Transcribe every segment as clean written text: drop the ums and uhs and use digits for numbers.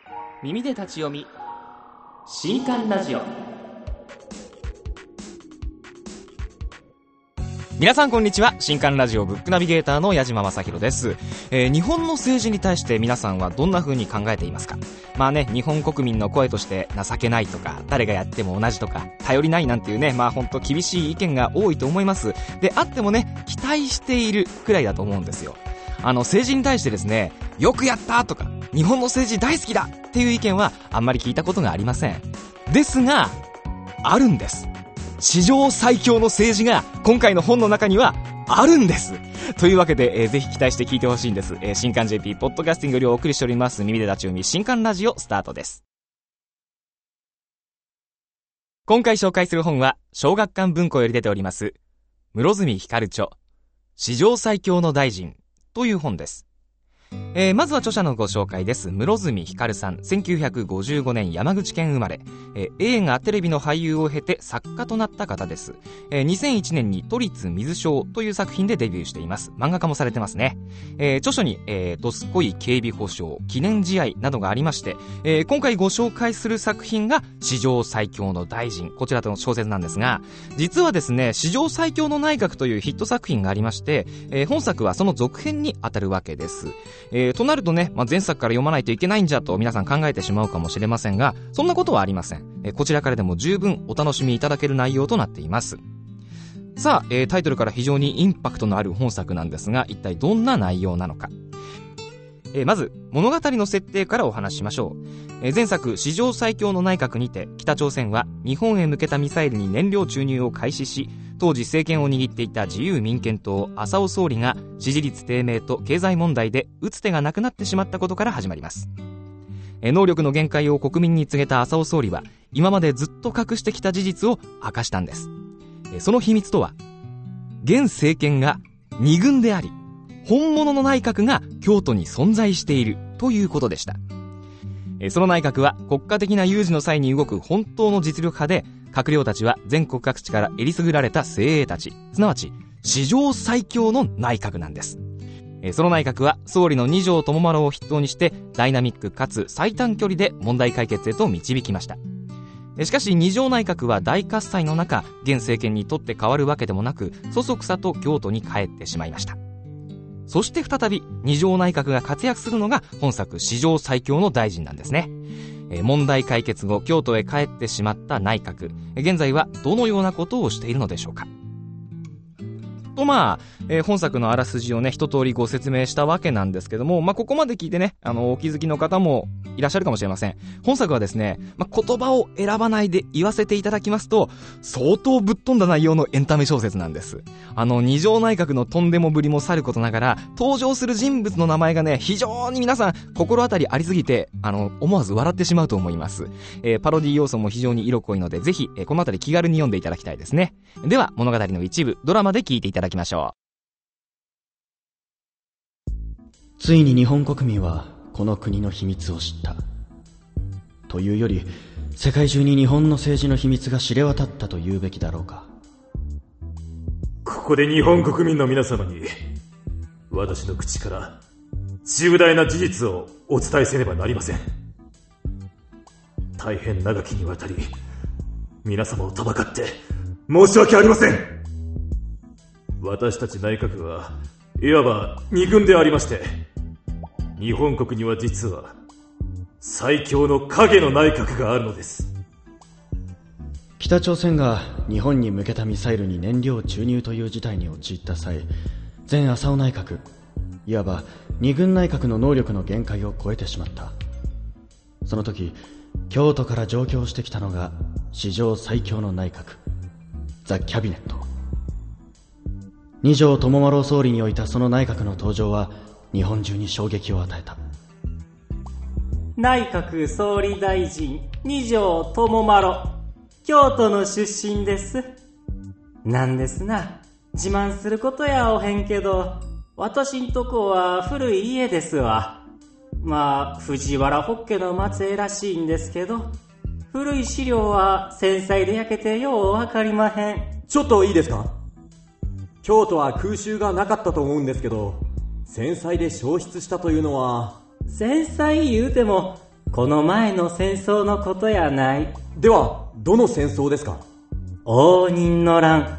耳で立ち読み新刊ラジオ。皆さんこんにちは。新刊ラジオブックナビゲーターの矢島正弘です。日本の政治に対して皆さんはどんな風に考えていますか？日本国民の声として情けないとか、誰がやっても同じとか、頼りないなんていうね、本当厳しい意見が多いと思います。であってもね、期待しているくらいだと思うんですよ。政治に対してですね、よくやったとか、日本の政治大好きだっていう意見はあんまり聞いたことがありません。ですが、あるんです。史上最強の政治が今回の本の中にはあるんです。というわけで、ぜひ期待して聞いてほしいんです。新刊 JP ポッドキャスティングよりお送りしております耳で立ち読み新刊ラジオスタートです。今回紹介する本は小学館文庫より出ております室積光著史上最強の大臣という本です。まずは著者のご紹介です。室積光さん、1955年山口県生まれ、映画テレビの俳優を経て作家となった方です。2001年に都立水商という作品でデビューしています。漫画家もされてますね。著書に、どすこい警備保障、記念試合などがありまして、今回ご紹介する作品が史上最強の大臣、こちらとの小説なんですが、実はですね、史上最強の内閣というヒット作品がありまして、本作はその続編にあたるわけです。となるとね、前作から読まないといけないんじゃと皆さん考えてしまうかもしれませんが、そんなことはありません。こちらからでも十分お楽しみいただける内容となっています。さあ、タイトルから非常にインパクトのある本作なんですが、一体どんな内容なのか。まず物語の設定からお話ししましょう。前作史上最強の内閣にて、北朝鮮は日本へ向けたミサイルに燃料注入を開始し、当時政権を握っていた自由民権党浅尾総理が支持率低迷と経済問題で打つ手がなくなってしまったことから始まります。能力の限界を国民に告げた浅尾総理は、今までずっと隠してきた事実を明かしたんです。その秘密とは、現政権が二軍であり、本物の内閣が京都に存在しているということでした。その内閣は国家的な有事の際に動く本当の実力派で、閣僚たちは全国各地からえりすぐられた精鋭たち、すなわち史上最強の内閣なんです。その内閣は総理の二条友丸を筆頭にしてダイナミックかつ最短距離で問題解決へと導きました。しかし二条内閣は大喝采の中、現政権にとって変わるわけでもなく、そそくさと京都に帰ってしまいました。そして再び二条内閣が活躍するのが本作史上最強の大臣なんですね。問題解決後京都へ帰ってしまった内閣、現在はどのようなことをしているのでしょうか。と本作のあらすじをね、一通りご説明したわけなんですけども、ここまで聞いてね、お気づきの方もいらっしゃるかもしれません。本作はですね、言葉を選ばないで言わせていただきますと、相当ぶっ飛んだ内容のエンタメ小説なんです。二条内閣のとんでもぶりもさることながら、登場する人物の名前がね、非常に皆さん心当たりありすぎて、思わず笑ってしまうと思います。パロディ要素も非常に色濃いので、ぜひ、このあたり気軽に読んでいただきたいですね。では物語の一部、ドラマで聞いていただきましょう。 ついに日本国民はこの国の秘密を知った。というより、世界中に日本の政治の秘密が知れ渡ったと言うべきだろうか。 ここで日本国民の皆様に、私の口から重大な事実をお伝えせねばなりません。大変長きにわたり皆様をとばかって申し訳ありません。私たち内閣はいわば二軍でありまして、日本国には実は最強の影の内閣があるのです。 北朝鮮が日本に向けたミサイルに燃料注入という事態に陥った際、前浅尾内閣、いわば二軍内閣の能力の限界を超えてしまった。その時、京都から上京してきたのが史上最強の内閣、ザ・キャビネット。二条友丸を総理に置いたその内閣の登場は日本中に衝撃を与えた。 内閣総理大臣二条友丸、京都の出身です。なんですな、自慢することやおへんけど、私んとこは古い家ですわ。藤原ホッケの末裔らしいんですけど、古い資料は戦災で焼けてようわかりまへん。 ちょっといいですか？京都は空襲がなかったと思うんですけど、戦災で焼失したというのは。 戦災言うてもこの前の戦争のことやない。 では、どの戦争ですか？ 応仁の乱。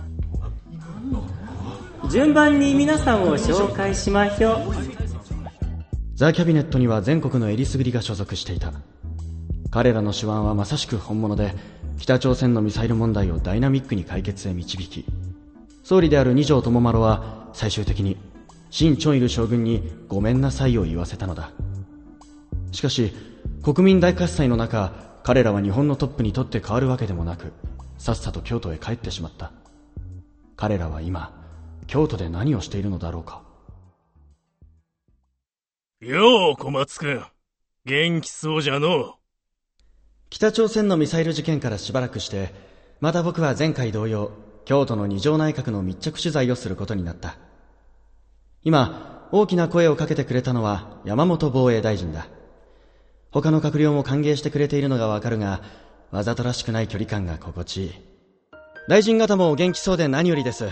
順番に皆さんを紹介しましょう。 ザ・キャビネットには全国のえりすぐりが所属していた。彼らの手腕はまさしく本物で、北朝鮮のミサイル問題をダイナミックに解決へ導き、総理である二条友麻呂は最終的に新チョンイル将軍にごめんなさいを言わせたのだ。しかし国民大喝采の中、彼らは日本のトップにとって変わるわけでもなく、さっさと京都へ帰ってしまった。彼らは今京都で何をしているのだろうか。 よう小松くん、元気そうじゃの。 北朝鮮のミサイル事件からしばらくして、また僕は前回同様京都の二条内閣の密着取材をすることになった。今大きな声をかけてくれたのは山本防衛大臣だ。他の閣僚も歓迎してくれているのがわかるが、わざとらしくない距離感が心地いい。大臣方もお元気そうで何よりです。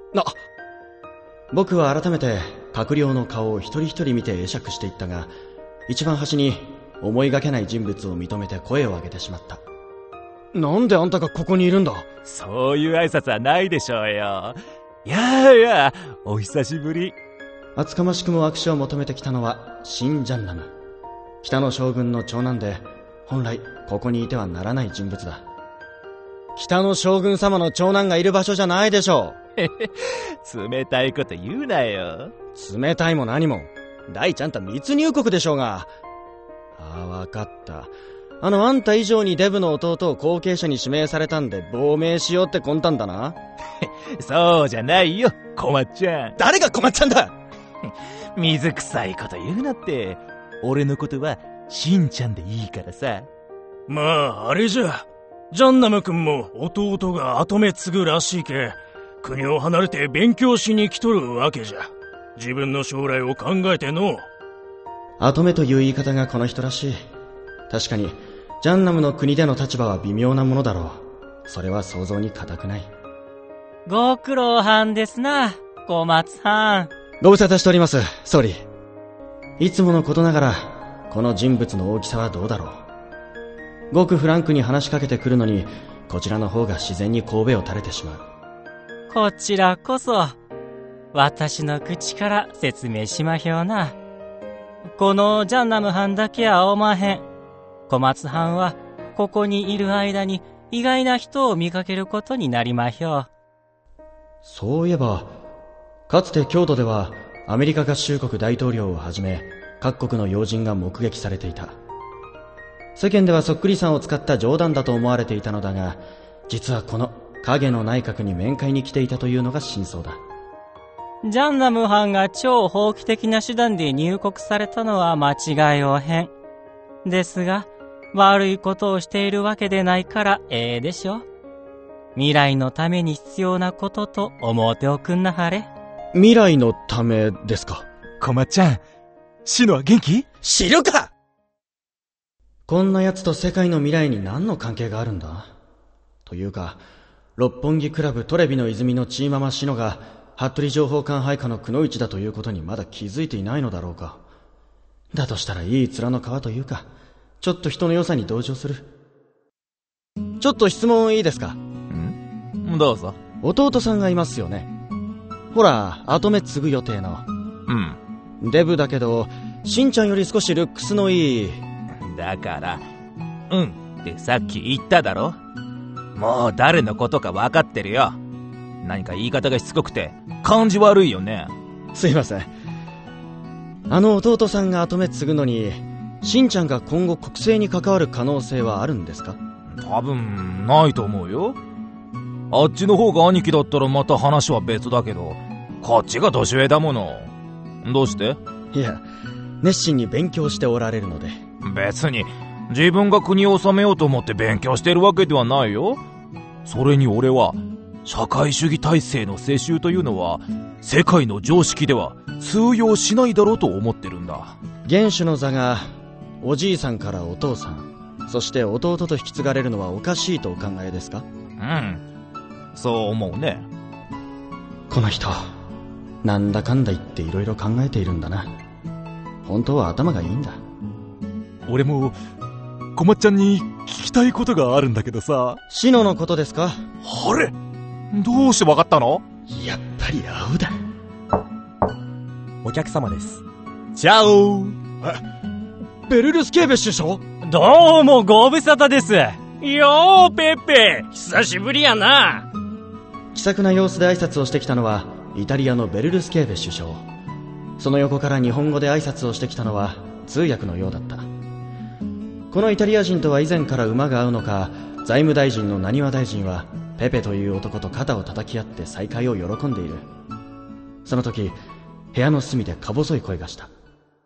僕は改めて閣僚の顔を一人一人見て会釈していったが、一番端に思いがけない人物を認めて声を上げてしまった。なんであんたがここにいるんだ？ そういう挨拶はないでしょうよ。いや、お久しぶり。 厚かましくも握手を求めてきたのはシン・ジャンナム、北の将軍の長男で、本来ここにいてはならない人物だ。北の将軍様の長男がいる場所じゃないでしょう。冷たいこと言うなよ。 冷たいも何も、大ちゃんた密入国でしょうが。わかった。あんた以上にデブの弟を後継者に指名されたんで亡命しようって魂胆だな。 そうじゃないよ、こまっちゃん。 誰がこまっちゃんだ水臭いこと言うなって。俺のことはしんちゃんでいいからさ。 まああれじゃ、ジャンナム君も弟が跡目継ぐらしいけ、国を離れて勉強しに来とるわけじゃ。自分の将来を考えての。 跡目という言い方がこの人らしい。確かにジャンナムの国での立場は微妙なものだろう。それは想像に難くない。 ご苦労はんですな、小松はん。 ご無沙汰しております、総理。いつものことながらこの人物の大きさはどうだろう。ごくフランクに話しかけてくるのに、こちらの方が自然に神戸を垂れてしまう。 こちらこそ私の口から説明しまひょうな。このジャンナム藩だけはおまへん。小松藩はここにいる間に意外な人を見かけることになりまひょう。 そういえばかつて京都ではアメリカ合衆国大統領をはじめ各国の要人が目撃されていた。世間ではそっくりさんを使った冗談だと思われていたのだが、実はこの影の内閣に面会に来ていたというのが真相だ。 ジャンナム藩が超法規的な手段で入国されたのは間違いおへん。ですが悪いことをしているわけでないからでしょ。未来のために必要なことと思うておくんなはれ。 未来のためですか？ こまっちゃん、シノは元気？ 知るか！こんな奴と世界の未来に何の関係があるんだ？というか、六本木クラブトレビの泉のチーママシノが服部情報官配下のくのいちだということにまだ気づいていないのだろうか。だとしたらいい面の皮というか、ちょっと人の良さに同情する。ちょっと質問いいですか？ どうぞ。 弟さんがいますよね。ほら、跡目継ぐ予定の。デブだけどしんちゃんより少しルックスのいい。 だからってさっき言っただろ。もう誰のことか分かってるよ。何か言い方がしつこくて感じ悪いよね。 すいません。弟さんが跡目継ぐのにしんちゃんが今後国政に関わる可能性はあるんですか？ 多分ないと思うよ。あっちの方が兄貴だったらまた話は別だけど、こっちが年上だもの。どうして？ いや、熱心に勉強しておられるので。 別に自分が国を治めようと思って勉強してるわけではないよ。それに俺は社会主義体制の世襲というのは世界の常識では通用しないだろうと思ってるんだ。 元首の座がおじいさんからお父さん、そして弟と引き継がれるのはおかしいとお考えですか？ そう思うね。 この人なんだかんだ言っていろいろ考えているんだな。本当は頭がいいんだ。 俺もこまっちゃんに聞きたいことがあるんだけどさ。 シノのことですか？ あれ？どうしてわかったの？ やっぱり青だ。 お客様です。 チャオ。 ベルルスケーベ首相？ どうもご無沙汰です。よーペッペ、久しぶりやな。 気さくな様子で挨拶をしてきたのはイタリアのベルルスケーベ首相。その横から日本語で挨拶をしてきたのは通訳のようだった。このイタリア人とは以前から馬が合うのか、財務大臣の浪速大臣はペペという男と肩を叩き合って再会を喜んでいる。その時、部屋の隅でか細い声がした。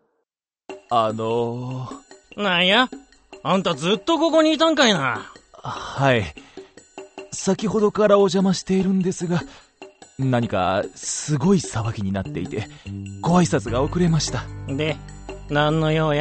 なんや、あんたずっとここにいたんかいな。 はい。先ほどからお邪魔しているんですが、何かすごい騒ぎになっていて、ご挨拶が遅れました。 で、何の用や？